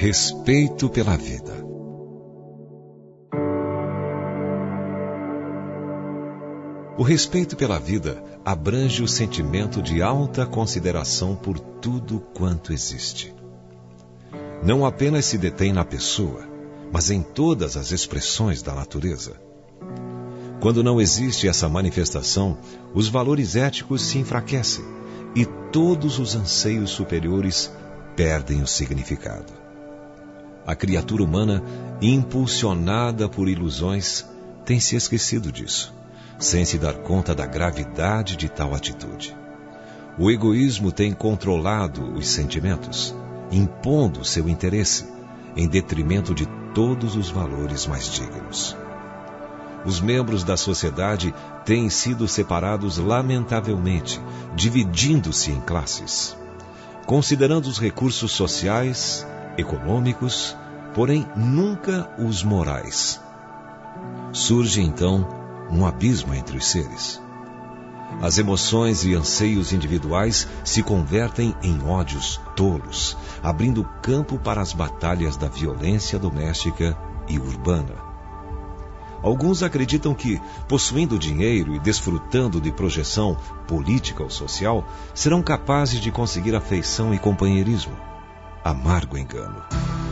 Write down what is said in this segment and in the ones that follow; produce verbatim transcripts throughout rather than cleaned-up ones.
Respeito pela vida. O respeito pela vida abrange o sentimento de alta consideração por tudo quanto existe. Não apenas se detém na pessoa, mas em todas as expressões da natureza. Quando não existe essa manifestação, os valores éticos se enfraquecem e todos os anseios superiores perdem o significado. A criatura humana, impulsionada por ilusões, tem se esquecido disso, sem se dar conta da gravidade de tal atitude. O egoísmo tem controlado os sentimentos, impondo seu interesse, em detrimento de todos os valores mais dignos. Os membros da sociedade têm sido separados lamentavelmente, dividindo-se em classes, considerando os recursos sociais, econômicos, porém nunca os morais. Surge então um abismo entre os seres. As emoções e anseios individuais se convertem em ódios tolos, abrindo campo para as batalhas da violência doméstica e urbana. Alguns acreditam que, possuindo dinheiro e desfrutando de projeção política ou social, serão capazes de conseguir afeição e companheirismo. Amargo engano.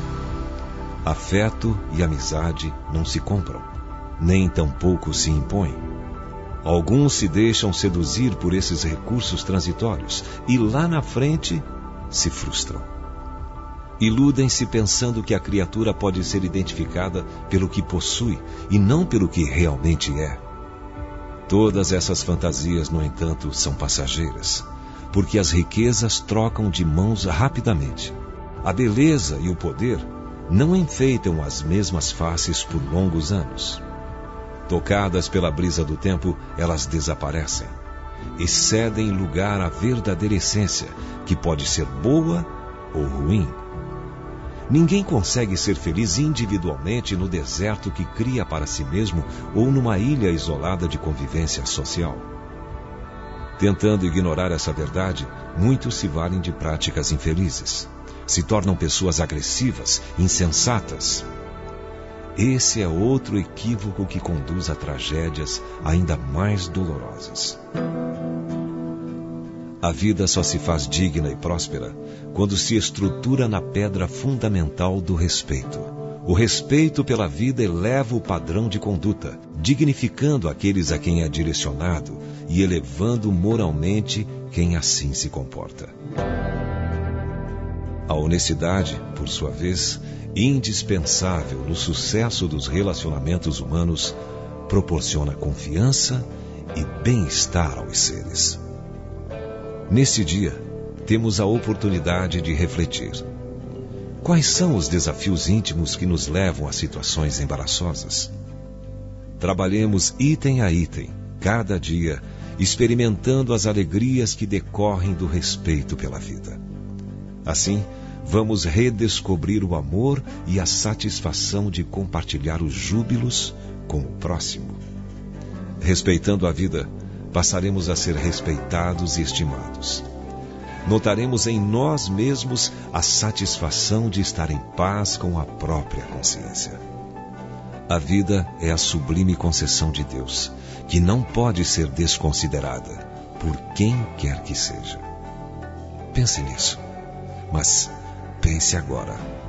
Afeto e amizade não se compram, nem tampouco se impõem. Alguns se deixam seduzir por esses recursos transitórios e lá na frente se frustram. Iludem-se pensando que a criatura pode ser identificada pelo que possui e não pelo que realmente é. Todas essas fantasias, no entanto, são passageiras, porque as riquezas trocam de mãos rapidamente. A beleza e o poder não enfeitam as mesmas faces por longos anos. Tocadas pela brisa do tempo, elas desaparecem e cedem lugar à verdadeira essência, que pode ser boa ou ruim. Ninguém consegue ser feliz individualmente no deserto que cria para si mesmo ou numa ilha isolada de convivência social. Tentando ignorar essa verdade, muitos se valem de práticas infelizes. Se tornam pessoas agressivas, insensatas. Esse é outro equívoco que conduz a tragédias ainda mais dolorosas. A vida só se faz digna e próspera quando se estrutura na pedra fundamental do respeito. O respeito pela vida eleva o padrão de conduta, dignificando aqueles a quem é direcionado e elevando moralmente quem assim se comporta. A honestidade, por sua vez, indispensável no sucesso dos relacionamentos humanos, proporciona confiança e bem-estar aos seres. Neste dia, temos a oportunidade de refletir. Quais são os desafios íntimos que nos levam a situações embaraçosas? Trabalhemos item a item, cada dia, experimentando as alegrias que decorrem do respeito pela vida. Assim, vamos redescobrir o amor e a satisfação de compartilhar os júbilos com o próximo. Respeitando a vida, passaremos a ser respeitados e estimados. Notaremos em nós mesmos a satisfação de estar em paz com a própria consciência. A vida é a sublime concessão de Deus, que não pode ser desconsiderada por quem quer que seja. Pense nisso, mas pense agora.